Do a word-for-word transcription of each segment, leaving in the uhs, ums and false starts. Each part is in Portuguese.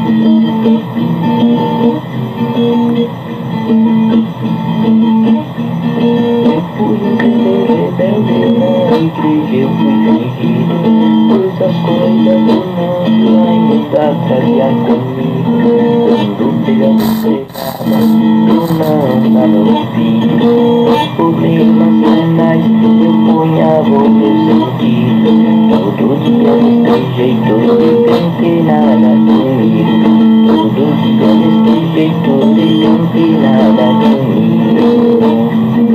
Eu fui fingido, pois as coisas do mundo ainda trazia comigo. Quando pegando pegava, eu não dava ouvido. Os problemas banais eu ponhava o meu sentido. Todo dia desse jeito de ter nada comigo. Todo dia desse jeito de ter nada comigo.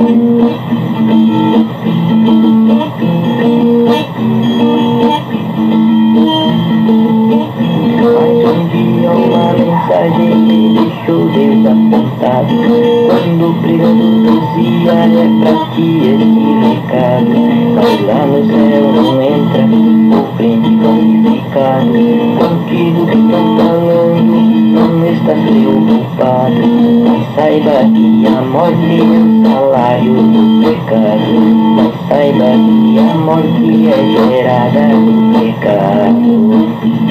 Mensagem me deixou desapontado. Quando o brigando dizia é pra ti esse recado. Mas lá no céu não entra o crente glorificado. Contigo que estão falando não estás preocupado. Mas saiba que a morte é o salário do pecado. Mas saiba que a morte é gerada do pecado.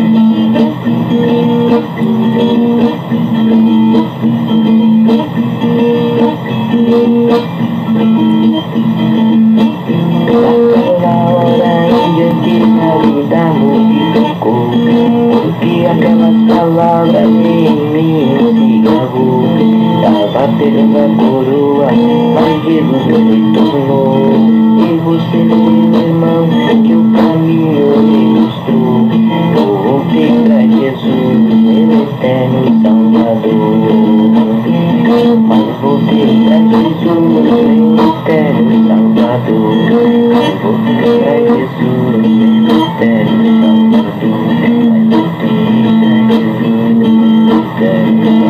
Daquela hora em diante a vida modificou, porque aquelas palavras em mim se gravou. Tava pegando a coroa, mas Jesus me retornou. E você, meu irmão, que o caminho me mostrou. Eu voltei pra Jesus, meu eterno Salvador. Mas voltei pra Jesus, meu eterno Salvador. Mas voltei pra Jesus, meu eterno Salvador. Mas voltei pra Jesus, meu eterno Salvador.